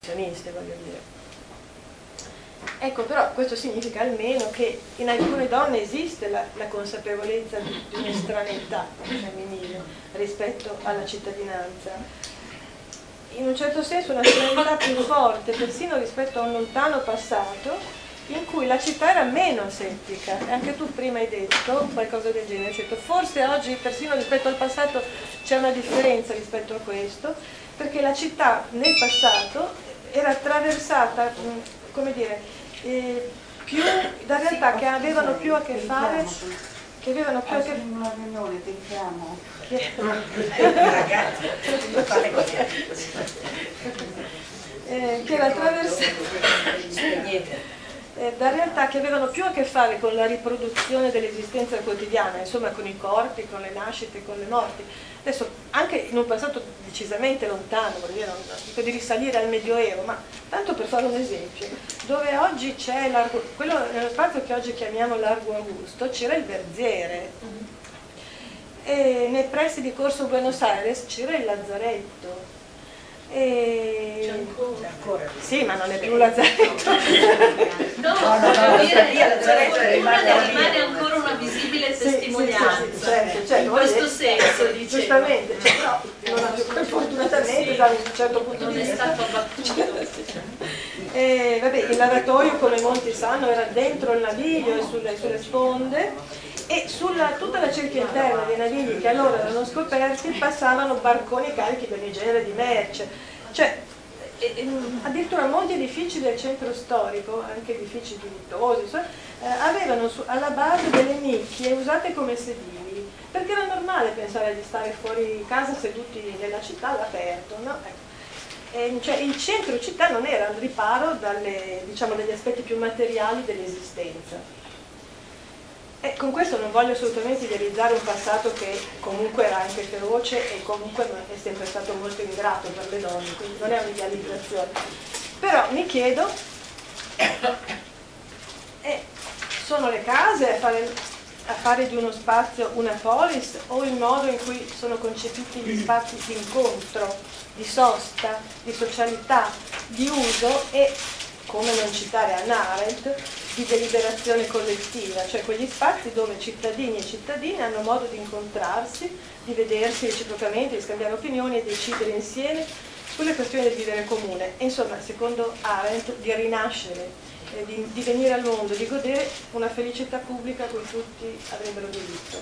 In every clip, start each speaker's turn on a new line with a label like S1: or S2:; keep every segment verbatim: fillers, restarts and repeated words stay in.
S1: professioniste, voglio dire. Ecco, però questo significa almeno che in alcune donne esiste la, la consapevolezza di, di un'estraneità femminile rispetto alla cittadinanza. In un certo senso una estraneità più forte, persino rispetto a un lontano passato, in cui la città era meno asettica. Anche tu prima hai detto qualcosa del genere, hai detto forse oggi persino rispetto al passato c'è una differenza rispetto a questo, perché la città nel passato era attraversata, come dire, eh, più da realtà che avevano più a che fare, che avevano più a che eh, che era attraversata eh, da realtà che avevano più a che fare con la riproduzione dell'esistenza quotidiana, insomma con i corpi, con le nascite, con le morti. Adesso, anche in un passato decisamente lontano, voglio dire, non dico di risalire al Medioevo, ma tanto per fare un esempio, dove oggi c'è largo, quello, nello spazio che oggi chiamiamo Largo Augusto, c'era il Verziere, e nei pressi di Corso Buenos Aires c'era il Lazzaretto. E...
S2: C'è ancora. ancora
S1: sì, ma non è più un lazzaretto.
S2: No, no, no, no, dire, via, per fortuna rimane ancora una visibile testimonianza. Sì, sì, sì, certo, certo, in questo è, senso, dicevo.
S1: Giustamente, cioè, però non ha più, fortunatamente, sì, da un certo punto
S2: non
S1: di vista.
S2: Non è stato abbattuto.
S1: E, vabbè, il lavatoio, come molti sanno, era dentro il naviglio e sulle, sulle sponde. E sulla tutta la cerchia interna dei navigli che allora erano scoperti passavano barconi carichi di ogni genere di merce, cioè e, e, addirittura molti edifici del centro storico, anche edifici dignitosi, so, eh, avevano su, alla base delle nicchie usate come sedili, perché era normale pensare di stare fuori casa seduti nella città all'aperto, no? Ecco. E, cioè, il centro città non era al riparo dalle, diciamo, dagli aspetti più materiali dell'esistenza. E con questo non voglio assolutamente idealizzare un passato che comunque era anche feroce e comunque è sempre stato molto ingrato per le donne, quindi non è un'idealizzazione. Però mi chiedo, eh, sono le case a fare, a fare di uno spazio una polis o il modo in cui sono concepiti gli spazi di incontro, di sosta, di socialità, di uso e, come non citare Hannah Arendt, di deliberazione collettiva, cioè quegli spazi dove cittadini e cittadine hanno modo di incontrarsi, di vedersi reciprocamente, di scambiare opinioni e decidere insieme sulle questioni del vivere comune. E insomma, secondo Arendt, di rinascere, eh, di, di venire al mondo, di godere una felicità pubblica a cui tutti avrebbero diritto.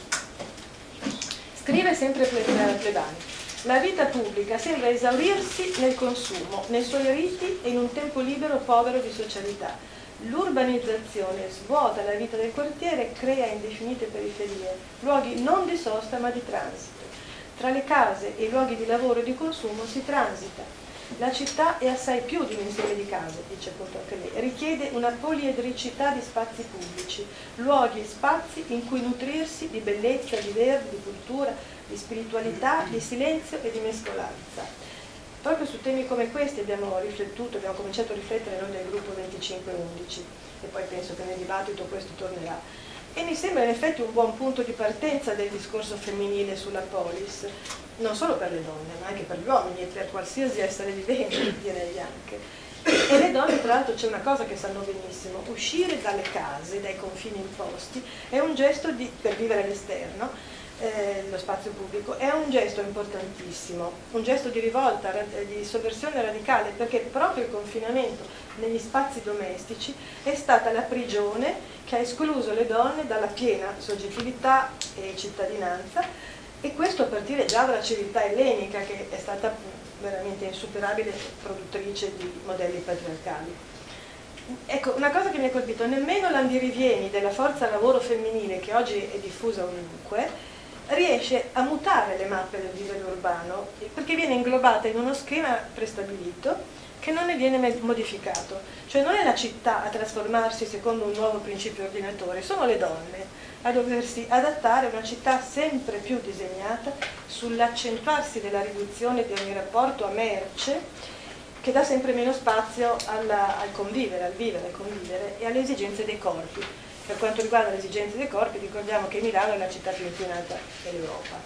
S1: Scrive sempre Plebani: la vita pubblica sembra esaurirsi nel consumo, nei suoi riti e in un tempo libero povero di socialità. L'urbanizzazione svuota la vita del quartiere e crea indefinite periferie, luoghi non di sosta ma di transito. Tra le case e i luoghi di lavoro e di consumo si transita. La città è assai più di un insieme di case, dice appunto anche lei, richiede una poliedricità di spazi pubblici, luoghi e spazi in cui nutrirsi di bellezza, di verde, di cultura, di spiritualità, di silenzio e di mescolanza. Proprio su temi come questi abbiamo riflettuto, abbiamo cominciato a riflettere noi del gruppo venticinque undici e poi penso che nel dibattito questo tornerà. E mi sembra in effetti un buon punto di partenza del discorso femminile sulla polis, non solo per le donne, ma anche per gli uomini e per qualsiasi essere vivente, direi anche. E le donne, tra l'altro, c'è una cosa che sanno benissimo: uscire dalle case, dai confini imposti, è un gesto di, per vivere all'esterno, Eh, lo spazio pubblico, è un gesto importantissimo, un gesto di rivolta, di sovversione radicale, perché proprio il confinamento negli spazi domestici è stata la prigione che ha escluso le donne dalla piena soggettività e cittadinanza, e questo a partire già dalla civiltà ellenica, che è stata veramente insuperabile produttrice di modelli patriarcali. Ecco, una cosa che mi ha colpito: nemmeno l'andirivieni della forza lavoro femminile, che oggi è diffusa ovunque, riesce a mutare le mappe del vivere urbano, perché viene inglobata in uno schema prestabilito che non ne viene modificato. Cioè non è la città a trasformarsi secondo un nuovo principio ordinatore, sono le donne a doversi adattare a una città sempre più disegnata sull'accentuarsi della riduzione di ogni rapporto a merce, che dà sempre meno spazio alla, al convivere, al vivere, al convivere e alle esigenze dei corpi. Per quanto riguarda le esigenze dei corpi, ricordiamo che Milano è la città più inquinata dell'Europa.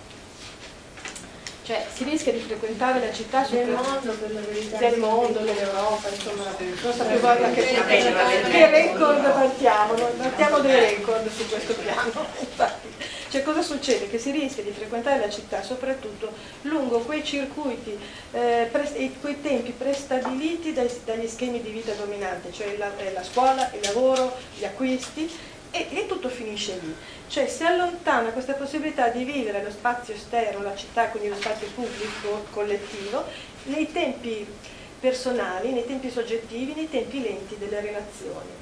S1: Cioè si rischia di frequentare la città
S2: del mondo, per la verità,
S1: del mondo, dell'Europa, non so più guarda che, che record battiamo, battiamo dei record su questo piano. Infatti, cioè cosa succede? Che si rischia di frequentare la città soprattutto lungo quei circuiti, eh, pre, quei tempi prestabiliti dai, dagli schemi di vita dominanti, cioè la, la scuola, il lavoro, gli acquisti, e, e tutto finisce lì. Cioè si allontana questa possibilità di vivere lo spazio esterno, la città, quindi lo spazio pubblico, collettivo, nei tempi personali, nei tempi soggettivi, nei tempi lenti delle relazioni,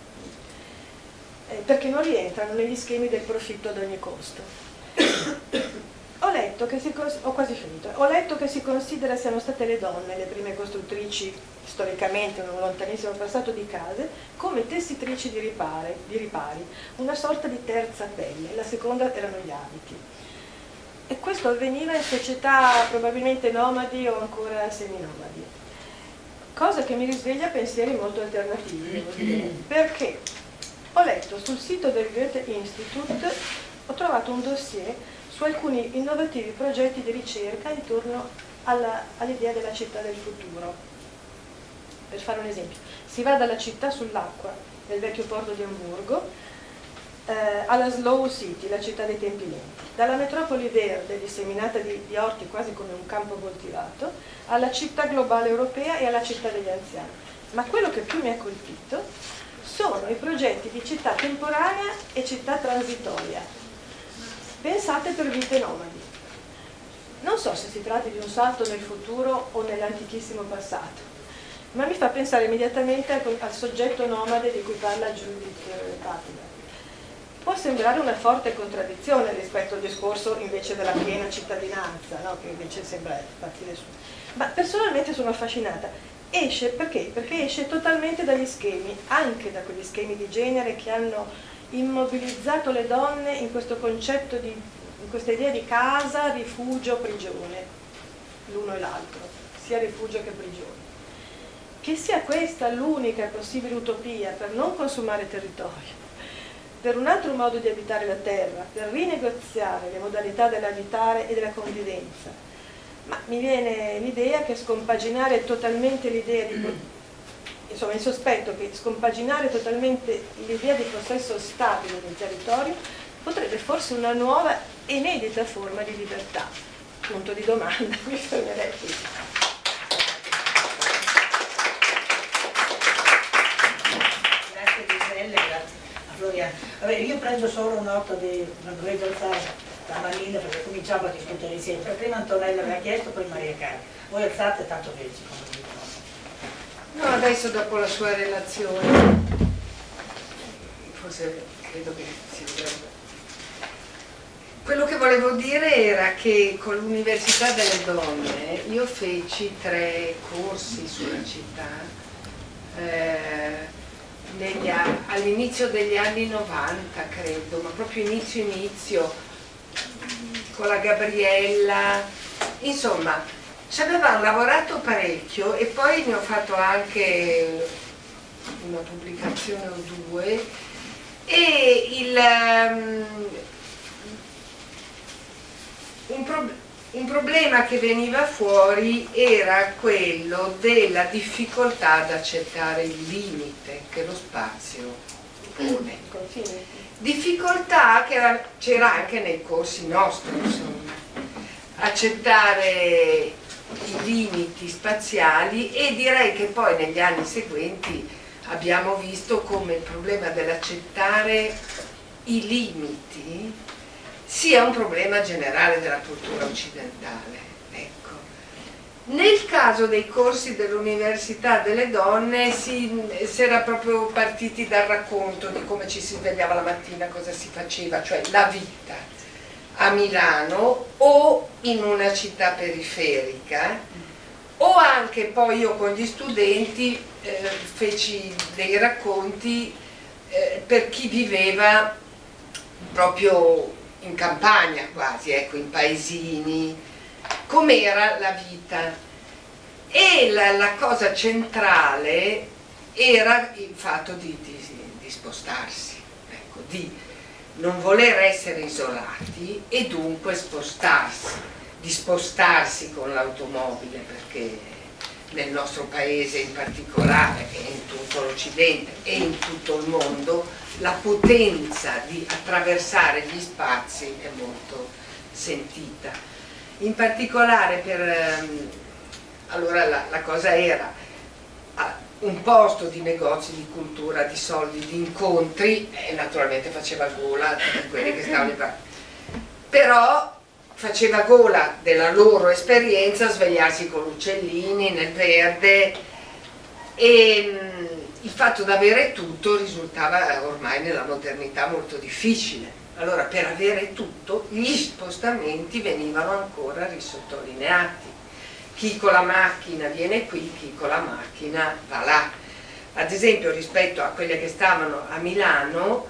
S1: eh, perché non rientrano negli schemi del profitto ad ogni costo. Ho letto che si, ho quasi finito, ho letto che si considera siano state le donne le prime costruttrici, storicamente in un lontanissimo passato, di case, come tessitrici di ripari, di ripari, una sorta di terza pelle, la seconda erano gli abiti. E questo avveniva in società probabilmente nomadi o ancora seminomadi, cosa che mi risveglia pensieri molto alternativi, devo dire, perché ho letto sul sito del Goethe Institut, ho trovato un dossier su alcuni innovativi progetti di ricerca intorno all'idea della città del futuro. Per fare un esempio, si va dalla città sull'acqua, del vecchio porto di Amburgo, eh, alla Slow City, la città dei tempi lenti, dalla metropoli verde disseminata di, di orti quasi come un campo coltivato, alla città globale europea e alla città degli anziani. Ma quello che più mi ha colpito sono i progetti di città temporanea e città transitoria, pensate per vite nomadi. Non so se si tratti di un salto nel futuro o nell'antichissimo passato, ma mi fa pensare immediatamente al, al soggetto nomade di cui parla Judith Butler. Può sembrare una forte contraddizione rispetto al discorso invece della piena cittadinanza, no? Che invece sembra partire su. Ma personalmente sono affascinata. Esce perché? Perché esce totalmente dagli schemi, anche da quegli schemi di genere che hanno immobilizzato le donne in questo concetto di, in questa idea di casa, rifugio, prigione, l'uno e l'altro, sia rifugio che prigione. Che sia questa l'unica possibile utopia per non consumare territorio, per un altro modo di abitare la terra, per rinegoziare le modalità dell'abitare e della convivenza, ma mi viene l'idea che scompaginare totalmente l'idea di insomma il sospetto che scompaginare totalmente l'idea di possesso stabile del territorio potrebbe forse una nuova e inedita forma di libertà. Punto di domanda, mi fermerei qui.
S3: Grazie Giselle, grazie a Floriana. Vabbè, io prendo solo nota di, non dovevo alzare la manina perché cominciamo a discutere insieme. Prima Antonella aveva chiesto, poi Maria Cara. Voi alzate tanto felici come dico.
S4: No, adesso dopo la sua relazione, forse credo che si dovrebbe. Quello che volevo dire era che con l'Università delle Donne io feci tre corsi sulla città eh, all'inizio degli anni novanta, credo, ma proprio inizio inizio, con la Gabriella, insomma. Ci avevamo lavorato parecchio e poi ne ho fatto anche una pubblicazione o due e il, um, un, pro, un problema che veniva fuori era quello della difficoltà ad accettare il limite che lo spazio pone. Difficoltà che c'era anche nei corsi nostri, insomma, accettare i limiti spaziali, e direi che poi negli anni seguenti abbiamo visto come il problema dell'accettare i limiti sia un problema generale della cultura occidentale. Ecco. Nel caso dei corsi dell'Università delle Donne si, si era proprio partiti dal racconto di come ci si svegliava la mattina, cosa si faceva, cioè la vita a Milano o in una città periferica, o anche poi io con gli studenti eh, feci dei racconti eh, per chi viveva proprio in campagna quasi, ecco, in paesini, com'era la vita. E la, la cosa centrale era il fatto di, di, di spostarsi, ecco, di non voler essere isolati e dunque spostarsi, di spostarsi con l'automobile, perché nel nostro paese in particolare, e in tutto l'Occidente e in tutto il mondo, la potenza di attraversare gli spazi è molto sentita. In particolare per... allora la, la cosa era un posto di negozi, di cultura, di soldi, di incontri, e naturalmente faceva gola di quelli che stavano in però faceva gola della loro esperienza svegliarsi con uccellini nel verde, e mh, il fatto di avere tutto risultava ormai nella modernità molto difficile. Allora per avere tutto gli spostamenti venivano ancora risottolineati. Chi con la macchina viene qui, chi con la macchina va là. Ad esempio rispetto a quelle che stavano a Milano,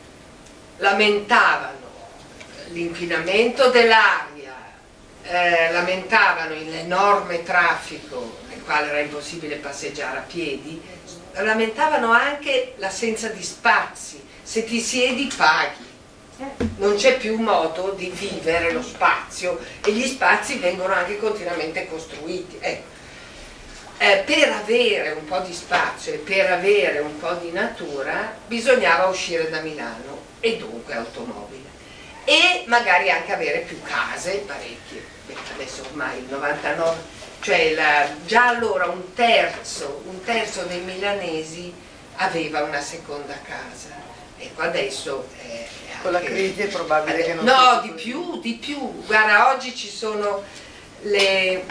S4: lamentavano l'inquinamento dell'aria, eh, lamentavano l'enorme traffico nel quale era impossibile passeggiare a piedi, lamentavano anche l'assenza di spazi. Se ti siedi paghi, non c'è più modo di vivere lo spazio, e gli spazi vengono anche continuamente costruiti. Ecco. Eh, per avere un po' di spazio e per avere un po' di natura bisognava uscire da Milano, e dunque automobile, e magari anche avere più case, parecchie. Beh, adesso ormai il novantanove, cioè la, già allora un terzo, un terzo dei milanesi aveva una seconda casa. Ecco, adesso eh,
S5: con la crisi è probabile che non
S4: no,
S5: sia
S4: di
S5: così.
S4: più, di più. Guarda, oggi ci sono le...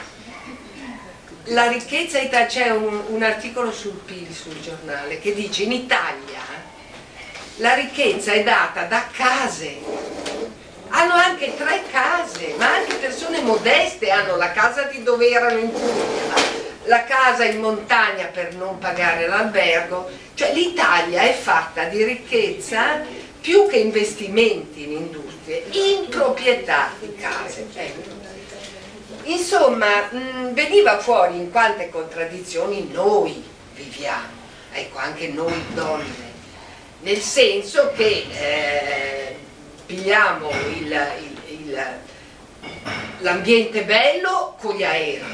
S4: la ricchezza italiana, c'è un, un articolo sul P I L sul giornale che dice: in Italia la ricchezza è data da case, hanno anche tre case, ma anche persone modeste hanno la casa di dove erano in Puglia, la casa in montagna per non pagare l'albergo. Cioè l'Italia è fatta di ricchezza più che investimenti in industrie, in proprietà di case. Ecco. Insomma, mh, veniva fuori in quante contraddizioni noi viviamo, ecco, anche noi donne, nel senso che eh, pigliamo l'ambiente bello con gli aerei,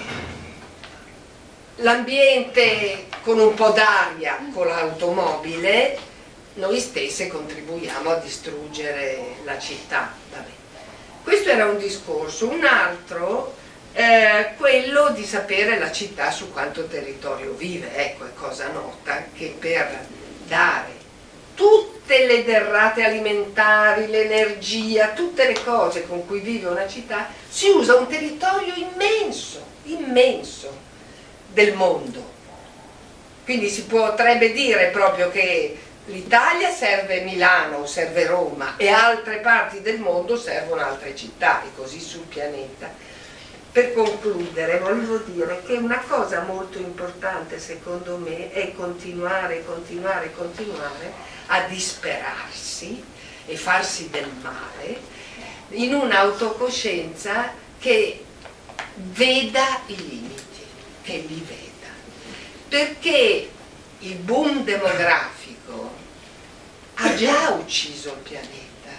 S4: l'ambiente con un po' d'aria con l'automobile, noi stesse contribuiamo a distruggere la città. Vabbè. Questo era un discorso. Un altro, eh, quello di sapere la città su quanto territorio vive. Ecco, è cosa nota che per dare tutte le derrate alimentari, l'energia, tutte le cose con cui vive una città, si usa un territorio immenso, immenso del mondo. Quindi si potrebbe dire proprio che l'Italia serve Milano, serve Roma, e altre parti del mondo servono altre città, e così sul pianeta. Per concludere volevo dire che una cosa molto importante secondo me è continuare, continuare, continuare a disperarsi e farsi del male in un'autocoscienza che veda i limiti, che li veda, perché il boom demografico ha già ucciso il pianeta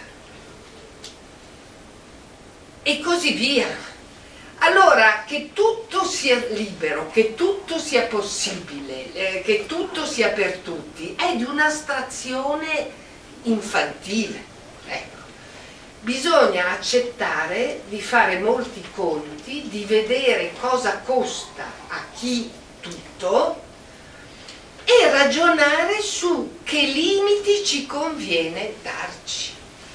S4: e così via. Allora, che tutto sia libero, che tutto sia possibile, eh, che tutto sia per tutti, è di un'astrazione infantile. Ecco. Bisogna accettare di fare molti conti, di vedere cosa costa a chi tutto e ragionare su che limiti ci conviene darci.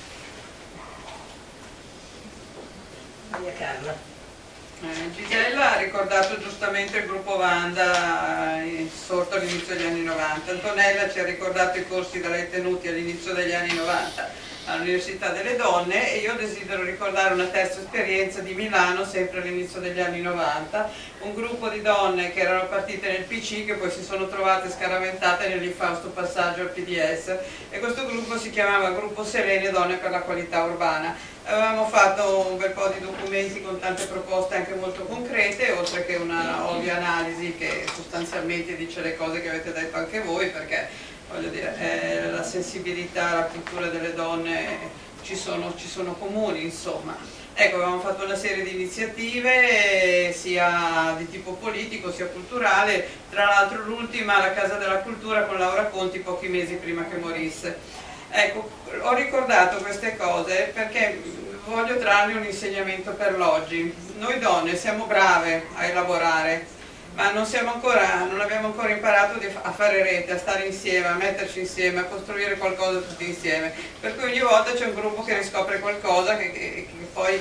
S3: Maria Carla.
S6: Eh, Gisella ha ricordato giustamente il gruppo Wanda eh, sorto all'inizio degli anni novanta. Antonella ci ha ricordato i corsi da lei tenuti all'inizio degli anni novanta all'Università delle Donne, e io desidero ricordare una terza esperienza di Milano sempre all'inizio degli anni novanta, un gruppo di donne che erano partite nel P C che poi si sono trovate scaraventate nell'infausto passaggio al P D S, e questo gruppo si chiamava Gruppo Serene Donne per la Qualità Urbana. Avevamo fatto un bel po' di documenti con tante proposte anche molto concrete, oltre che una ovvia analisi che sostanzialmente dice le cose che avete detto anche voi, perché voglio dire, eh, la sensibilità, la cultura delle donne ci sono, ci sono comuni, insomma. Ecco, abbiamo fatto una serie di iniziative sia di tipo politico sia culturale, tra l'altro l'ultima la Casa della Cultura con Laura Conti pochi mesi prima che morisse. Ecco, ho ricordato queste cose perché voglio trarne un insegnamento per l'oggi. Noi donne siamo brave a elaborare, ma non, siamo ancora, non abbiamo ancora imparato a fare rete, a stare insieme, a metterci insieme, a costruire qualcosa tutti insieme. Per cui ogni volta c'è un gruppo che riscopre qualcosa che, che, che poi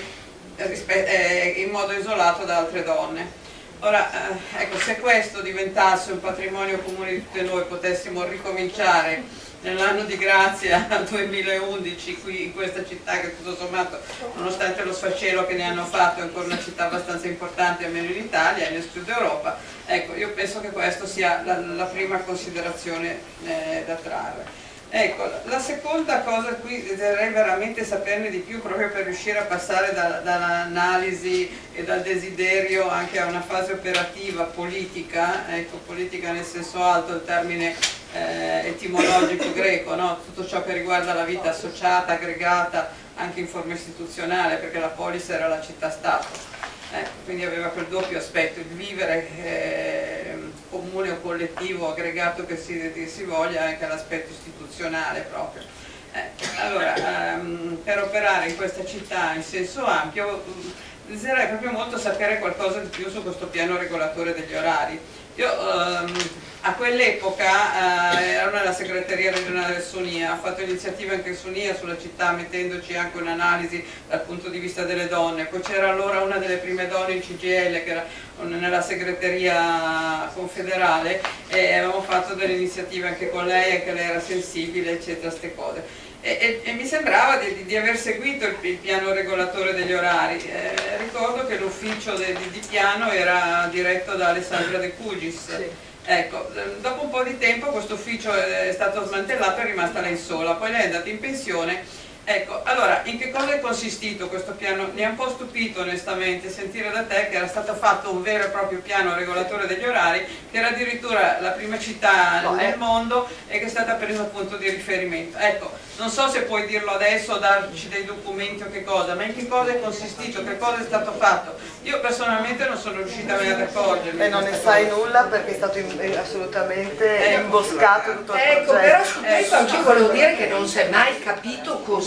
S6: è in modo isolato da altre donne. Ora, ecco, se questo diventasse un patrimonio comune di tutte noi, potessimo ricominciare nell'anno di grazia duemilaundici qui in questa città che tutto sommato, nonostante lo sfacelo che ne hanno fatto, è ancora una città abbastanza importante, almeno in Italia e nel sud Europa, ecco, io penso che questa sia la, la prima considerazione eh, da trarre. Ecco, la seconda cosa qui dovrei veramente saperne di più proprio per riuscire a passare da, dall'analisi e dal desiderio anche a una fase operativa, politica, ecco, politica nel senso alto, il termine eh, etimologico greco, no? Tutto ciò che riguarda la vita associata, aggregata, anche in forma istituzionale, perché la polis era la città-stato. Eh, quindi aveva quel doppio aspetto, il vivere eh, comune o collettivo, aggregato che si, che si voglia, anche l'aspetto istituzionale proprio. Eh, allora, ehm, per operare in questa città in senso ampio, desidererei proprio molto sapere qualcosa di più su questo piano regolatore degli orari. Io ehm, a quell'epoca eh, ero nella segreteria regionale del Sunia, ho fatto iniziative anche in Sunia sulla città, mettendoci anche un'analisi dal punto di vista delle donne. Poi c'era allora una delle prime donne in C G I L che era nella segreteria confederale e avevamo fatto delle iniziative anche con lei, anche lei era sensibile, eccetera, queste cose. E, e, e mi sembrava di, di aver seguito il, il piano regolatore degli orari. Eh, ricordo che l'ufficio di, di piano era diretto da Alessandra De Cugis. Sì. Ecco, dopo un po' di tempo questo ufficio è stato smantellato e è rimasta lei sola, poi lei è andata in pensione. Ecco, allora, in che cosa è consistito questo piano? Mi ha un po' stupito onestamente sentire da te che era stato fatto un vero e proprio piano regolatore degli orari, che era addirittura la prima città no, nel eh. mondo e che è stata presa a punto di riferimento. Ecco, non so se puoi dirlo adesso, darci dei documenti o che cosa, ma in che cosa è consistito, che cosa è stato fatto? Io personalmente non sono riuscita ad accorgermi.
S5: E non ne sai nulla perché è stato in, assolutamente eh, imboscato tutto il
S4: ecco,
S5: progetto.
S4: Però su questo anch'io volevo dire che non si è mai capito cos'era,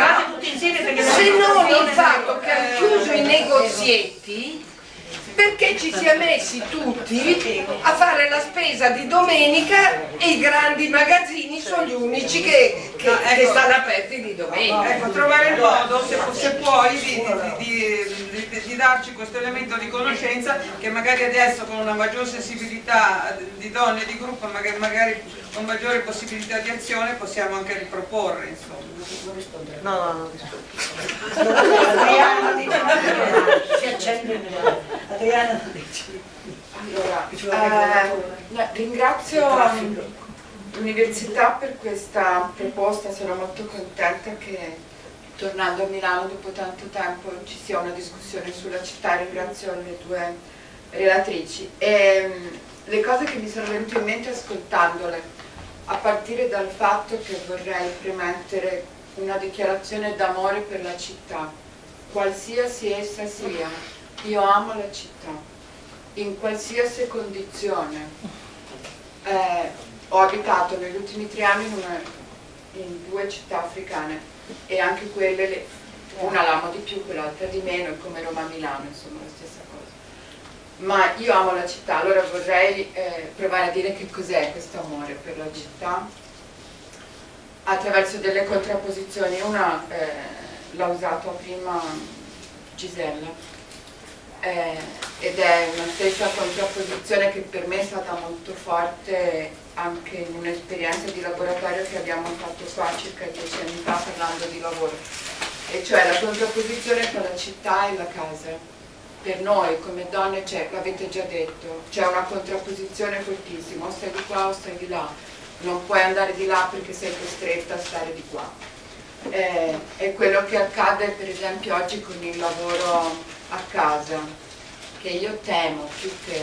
S4: se non il fatto che hanno chiuso i negozietti perché ci si è messi tutti a fare la spesa di domenica e i grandi magazzini sono gli unici che, che, no, ecco, che stanno aperti di domenica.
S6: Ecco, trovare il modo, se, se puoi, di, di, di, di, di darci questo elemento di conoscenza che magari adesso con una maggior sensibilità di donne e di gruppo, magari, magari con maggiore possibilità di azione possiamo anche riproporre, insomma.
S5: No, no, no, rispondo.
S3: Adriano dice, si accende Adriano dice.
S7: Allora, eh, ringrazio l'università per questa proposta, sono molto contenta che tornando a Milano dopo tanto tempo ci sia una discussione sulla città, ringrazio le due relatrici. E, le cose che mi sono venute in mente ascoltandole, a partire dal fatto che vorrei premettere una dichiarazione d'amore per la città, qualsiasi essa sia. Io amo la città, in qualsiasi condizione. Eh, ho abitato negli ultimi tre anni in, una, in due città africane e anche quelle, una l'amo di più, quell'altra di meno, è come Roma-Milano, insomma la stessa cosa. Ma io amo la città, allora vorrei eh, provare a dire che cos'è questo amore per la città attraverso delle contrapposizioni. Una eh, l'ha usato prima Gisella eh, ed è una stessa contrapposizione che per me è stata molto forte anche in un'esperienza di laboratorio che abbiamo fatto qua circa dieci anni fa parlando di lavoro, e cioè la contrapposizione tra la città e la casa. Per noi come donne c'è, l'avete già detto, c'è una contrapposizione fortissima, o stai di qua o stai di là, non puoi andare di là perché sei costretta a stare di qua. Eh, è quello che accade per esempio oggi con il lavoro a casa, che io temo più che,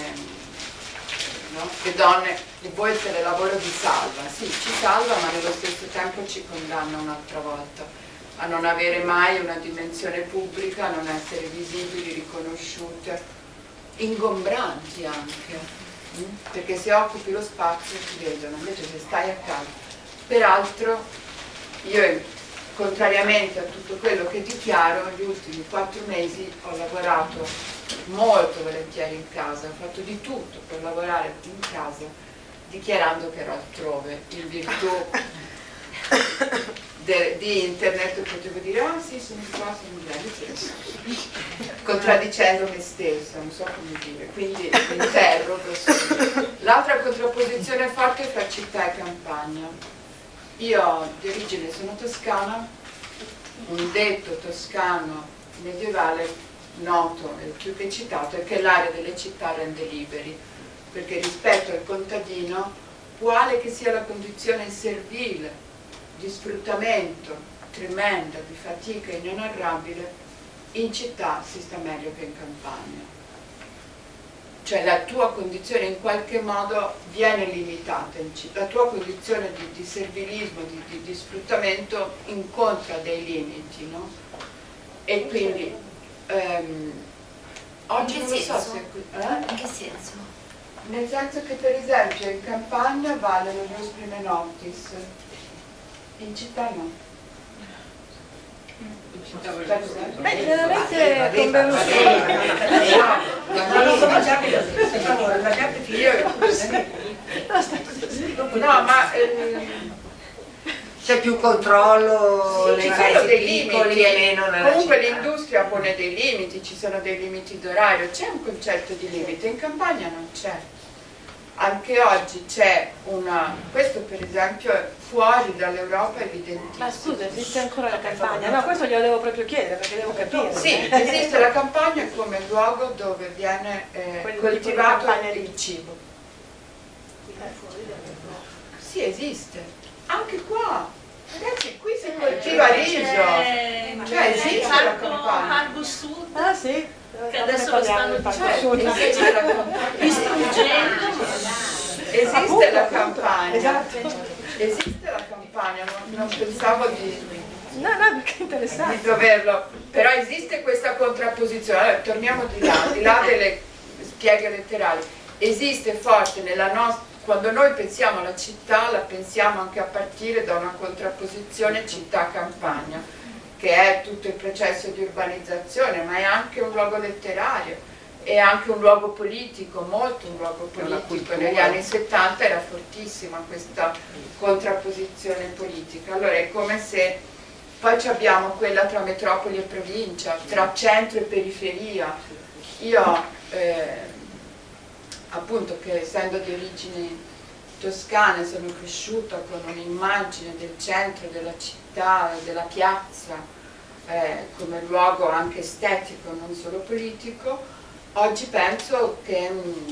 S7: no? Le donne, voi il telelavoro vi salva, sì ci salva ma nello stesso tempo ci condanna un'altra volta. a non avere mai una dimensione pubblica, a non essere visibili, riconosciute, ingombranti anche, perché se occupi lo spazio ti vedono, invece se stai a casa. Peraltro io, contrariamente a tutto quello che dichiaro, negli ultimi quattro mesi ho lavorato molto volentieri in casa, ho fatto di tutto per lavorare in casa, dichiarando che ero altrove, in virtù de, di internet potevo dire ah sì, sono qua, sono bene, contraddicendo me stessa, non so come dire, quindi mi interrogo. L'altra contrapposizione forte è fra città e campagna. Io di origine sono toscana, un detto toscano medievale noto e più che citato è che l'area delle città rende liberi, perché rispetto al contadino, quale che sia la condizione servile, di sfruttamento tremenda, di fatica inenarrabile, in città si sta meglio che in campagna. Cioè la tua condizione in qualche modo viene limitata, in città. La tua condizione di, di servilismo, di, di, di sfruttamento incontra dei limiti, no? E quindi ehm, oggi non lo so se... Eh?
S2: In che senso?
S7: Nel senso che per esempio in campagna valgono gli ius prime noctis, in città no.
S1: Beh, generalmente con Berlusconi.
S7: No, ma ehm,
S5: c'è più controllo,
S7: sì,
S5: nei
S7: ci sono dei
S5: piccoli
S7: limiti,
S5: e meno nella
S7: comunque
S5: città.
S7: l'industria pone dei limiti, ci sono dei limiti d'orario, c'è un concetto di limite, in campagna non c'è. Anche oggi c'è una, questo per esempio fuori dall'Europa è evidentissimo.
S1: Ma scusa, esiste ancora la campagna? No, questo glielo devo proprio chiedere perché devo capire.
S7: Sì, esiste la campagna come luogo dove viene eh, coltivato il cibo. Sì, esiste. Anche qua. Ragazzi, qui si coltiva riso. Cioè esiste la campagna.
S2: Parco Sud.
S1: Ah sì?
S2: Che adesso lo stanno
S7: Cioè, esiste la campagna.
S2: distruggendo.
S7: Esiste
S1: Appunto,
S7: la
S1: appunto.
S7: campagna.
S1: Esatto.
S7: Esiste la campagna, non, non pensavo di,
S1: No, no, perché è
S7: di
S1: interessante.
S7: doverlo. Però esiste questa contrapposizione. Allora, torniamo di là, di là delle spieghe letterali. Esiste forte nella nostra. Quando noi pensiamo alla città, la pensiamo anche a partire da una contrapposizione città-campagna, che è tutto il processo di urbanizzazione, ma è anche un luogo letterario, è anche un luogo politico, molto un luogo politico. Negli anni settanta era fortissima questa contrapposizione politica. Allora è come se poi abbiamo quella tra metropoli e provincia, tra centro e periferia. Io eh, appunto che essendo di origini toscane sono cresciuta con un'immagine del centro della città, della piazza eh, come luogo anche estetico, non solo politico. Oggi penso che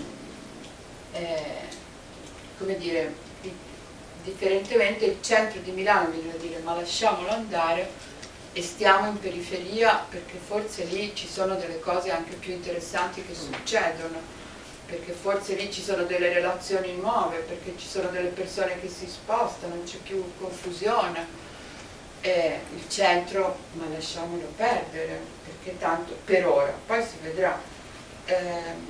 S7: eh, come dire, differentemente il centro di Milano mi viene a dire ma lasciamolo andare e stiamo in periferia perché forse lì ci sono delle cose anche più interessanti che succedono, perché forse lì ci sono delle relazioni nuove, perché ci sono delle persone che si spostano, non c'è più confusione. E il centro, ma lasciamolo perdere, perché tanto per ora, poi si vedrà. Ehm,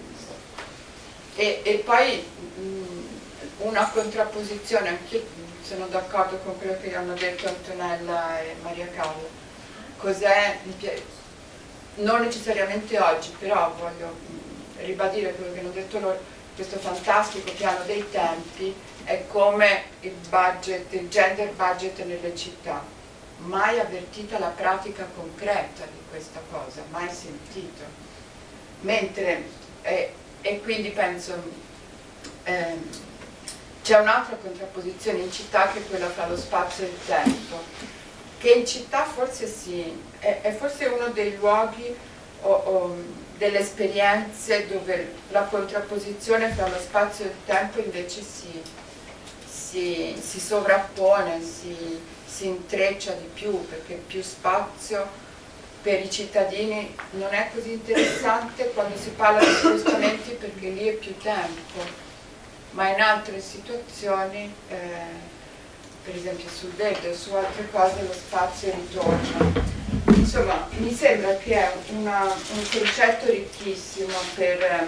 S7: e, e poi mh, una contrapposizione, anche io sono d'accordo con quello che hanno detto Antonella e Maria Carla. Cos'è, non necessariamente oggi, però voglio ribadire quello che hanno detto loro, questo fantastico piano dei tempi è come il budget, il gender budget nelle città, mai avvertita la pratica concreta di questa cosa, mai sentito. Mentre, eh, e quindi penso, eh, c'è un'altra contrapposizione in città che è quella fra lo spazio e il tempo, che in città forse sì, è, è forse uno dei luoghi o, o, delle esperienze dove la contrapposizione fra lo spazio e il tempo invece si, si, si sovrappone, si, si intreccia di più, perché più spazio per i cittadini non è così interessante quando si parla di spostamenti perché lì è più tempo, ma in altre situazioni eh, per esempio sul verde o su altre cose, lo spazio ritorna. Insomma, mi sembra che è una, un concetto ricchissimo per,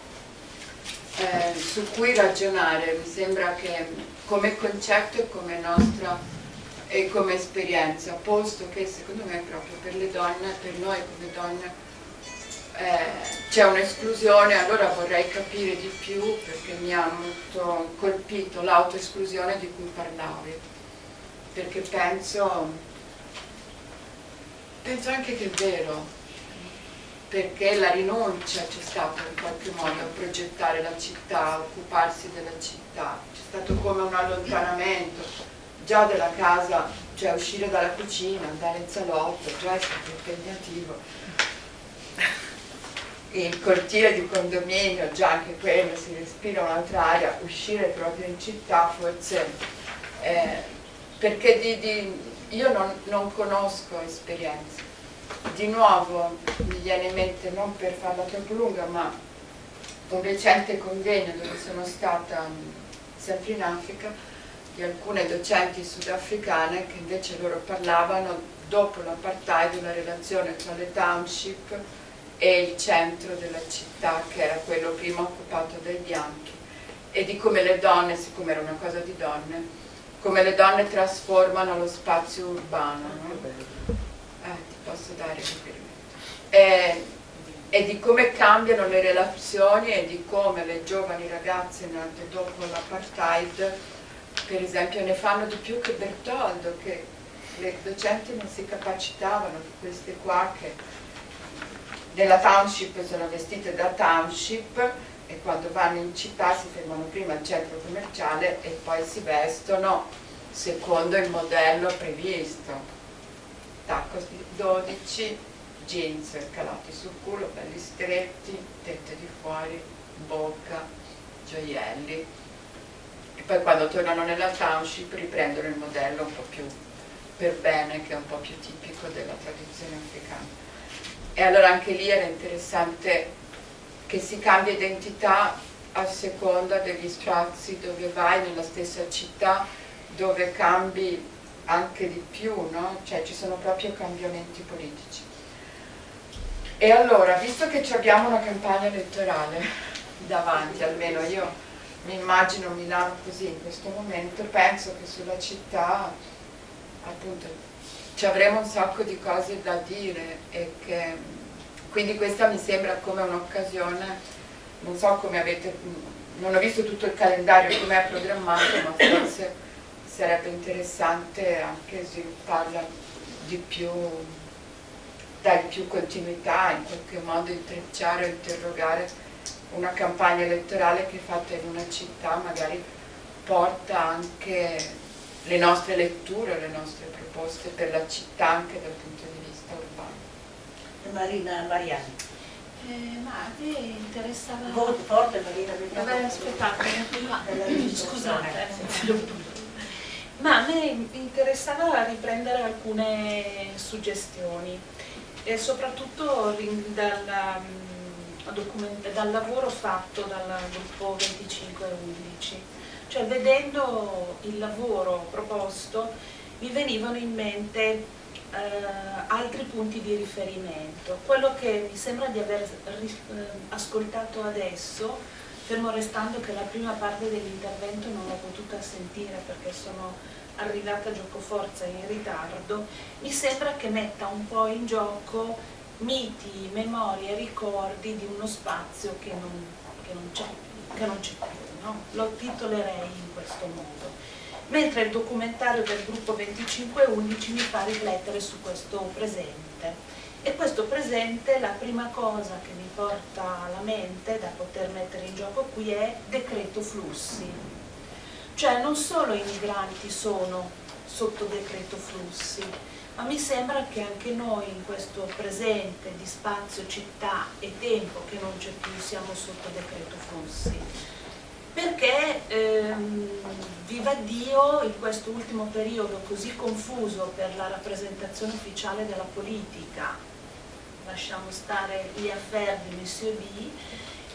S7: eh, su cui ragionare. Mi sembra che come concetto e come nostra e come esperienza, posto che secondo me proprio per le donne, per noi come donne, eh, c'è un'esclusione. Allora vorrei capire di più, perché mi ha molto colpito l'autoesclusione di cui parlavi, perché penso penso anche che è vero, perché la rinuncia c'è stata in qualche modo a progettare la città, a occuparsi della città, c'è stato come un allontanamento già della casa, cioè uscire dalla cucina, andare in salotto, già è stato impegnativo. Il cortile di condominio, già anche quello, si respira un'altra aria, uscire proprio in città forse, eh, perché di, di, io non, non conosco esperienze. Di nuovo mi viene in mente, non per farla troppo lunga, ma un recente convegno dove sono stata sempre in Africa, di alcune docenti sudafricane che invece loro parlavano dopo l'apartheid della relazione tra le township e il centro della città, che era quello prima occupato dai bianchi, e di come le donne, siccome era una cosa di donne, come le donne trasformano lo spazio urbano, no? Eh, ti posso dare riferimento. E, e di come cambiano le relazioni e di come le giovani ragazze nate dopo l'apartheid, per esempio, ne fanno di più che Bertoldo, che le docenti non si capacitavano di queste qua che nella township sono vestite da township e quando vanno in città si fermano prima al centro commerciale e poi si vestono secondo il modello previsto. Tacco dodici, jeans calati sul culo, belli stretti, tette di fuori, bocca, gioielli. E poi quando tornano nella township riprendono il modello un po' più per bene, che è un po' più tipico della tradizione africana. E allora anche lì era interessante che si cambia identità a seconda degli spazi dove vai nella stessa città, dove cambi anche di più, no? Cioè ci sono proprio cambiamenti politici. E allora, visto che abbiamo una campagna elettorale davanti, almeno io mi immagino Milano così in questo momento, penso che sulla città appunto ci avremo un sacco di cose da dire e che quindi questa mi sembra come un'occasione, non so come avete, non ho visto tutto il calendario come è programmato, ma forse sarebbe interessante anche svilupparla di più, dare più continuità, in qualche modo intrecciare o interrogare una campagna elettorale che fatta in una città magari porta anche le nostre letture, le nostre proposte per la città anche dal punto di vista urbano.
S3: Marina Mariani.
S2: Eh, ma a te interessava...
S3: Voto forte Marina.
S2: Vabbè, aspettate, scusate. Ma a me interessava riprendere alcune suggestioni, e soprattutto dal, dal lavoro fatto dal gruppo venticinque undici. Cioè, vedendo il lavoro proposto mi venivano in mente eh, altri punti di riferimento. Quello che mi sembra di aver eh, ascoltato adesso, fermo restando che la prima parte dell'intervento non l'ho potuta sentire perché sono arrivata giocoforza in ritardo, mi sembra che metta un po' in gioco miti, memorie, ricordi di uno spazio che non, che non c'è, che non c'è più. No? Lo titolerei in questo modo, mentre il documentario del gruppo venticinque undici mi fa riflettere su questo presente, e questo presente, la prima cosa che mi porta alla mente da poter mettere in gioco qui è decreto flussi, cioè non solo i migranti sono sotto decreto flussi, ma mi sembra che anche noi in questo presente di spazio, città e tempo che non c'è più siamo sotto decreto flussi. Perché, ehm, viva Dio, in questo ultimo periodo così confuso per la rappresentazione ufficiale della politica, lasciamo stare gli affaires di Monsieur B,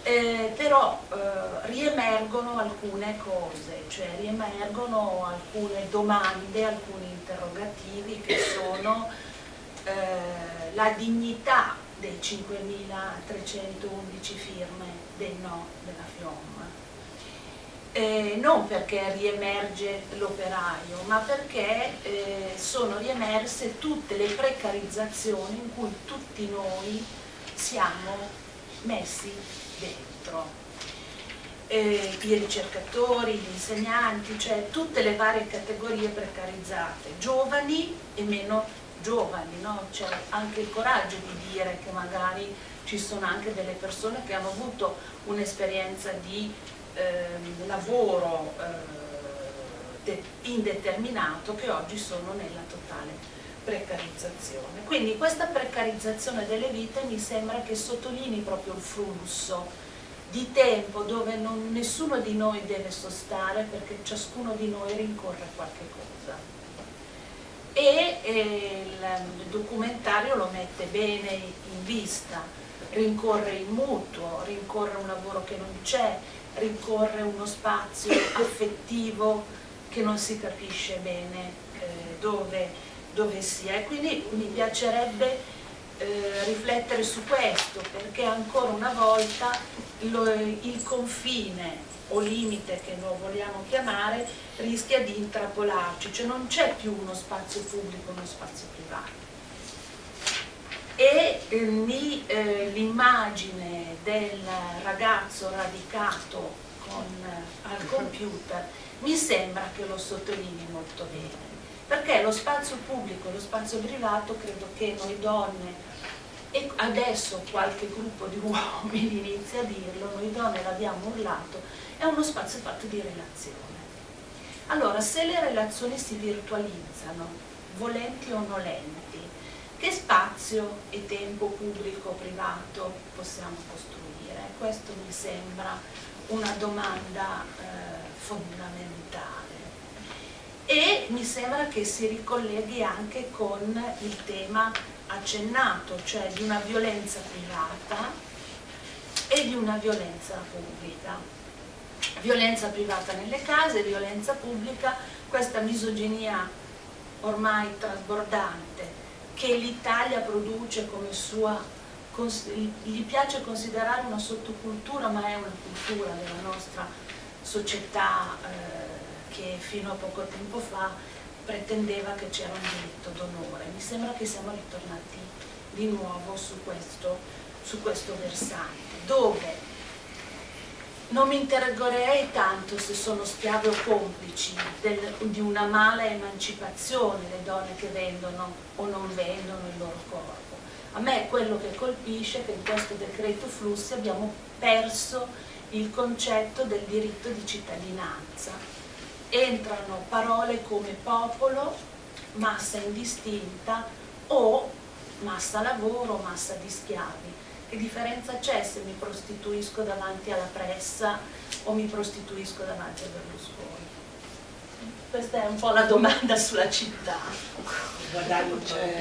S2: Eh, però eh, riemergono alcune cose, cioè riemergono alcune domande, alcuni interrogativi che sono eh, la dignità dei cinquemilatrecentoundici firme del no della FIOM. Eh, non perché riemerge l'operaio, ma perché eh, sono riemerse tutte le precarizzazioni in cui tutti noi siamo messi dentro. Eh, i ricercatori, gli insegnanti, cioè tutte le varie categorie precarizzate, giovani e meno giovani, no? C'è anche il coraggio di dire che magari ci sono anche delle persone che hanno avuto un'esperienza di eh, lavoro eh, indeterminato, che oggi sono nella totale precarizzazione. Quindi questa precarizzazione delle vite mi sembra che sottolinei proprio il flusso di tempo dove non, nessuno di noi deve sostare, perché ciascuno di noi rincorre qualche cosa. E eh, il documentario lo mette bene in vista, rincorre il mutuo, rincorre un lavoro che non c'è, rincorre uno spazio affettivo che non si capisce bene eh, dove, dove sia, e quindi mi piacerebbe eh, riflettere su questo, perché ancora una volta lo, il confine o limite, che lo vogliamo chiamare, rischia di intrappolarci, cioè non c'è più uno spazio pubblico, uno spazio privato. E eh, eh, l'immagine del ragazzo radicato con, eh, al computer mi sembra che lo sottolinei molto bene, perché lo spazio pubblico e lo spazio privato, credo che noi donne, e adesso qualche gruppo di uomini inizia a dirlo, noi donne l'abbiamo urlato, è uno spazio fatto di relazione. Allora, se le relazioni si virtualizzano, volenti o nolenti, che spazio e tempo pubblico-privato possiamo costruire? Questo mi sembra una domanda eh, fondamentale. E mi sembra che si ricolleghi anche con il tema accennato, cioè di una violenza privata e di una violenza pubblica. Violenza privata nelle case, violenza pubblica, questa misoginia ormai trasbordante che l'Italia produce come sua, gli piace considerare una sottocultura, ma è una cultura della nostra società eh, che fino a poco tempo fa pretendeva che c'era un diritto d'onore. Mi sembra che siamo ritornati di nuovo su questo, su questo versante, dove non mi interrogerei tanto se sono schiave o complici del, di una mala emancipazione le donne che vendono o non vendono il loro corpo. A me quello che colpisce è che in questo decreto flussi abbiamo perso il concetto del diritto di cittadinanza. Entrano parole come popolo, massa indistinta o massa lavoro, massa di schiavi. Che differenza c'è se mi prostituisco davanti alla pressa o mi prostituisco davanti a Berlusconi? Questa è un po' la domanda sulla città.
S3: Guardate,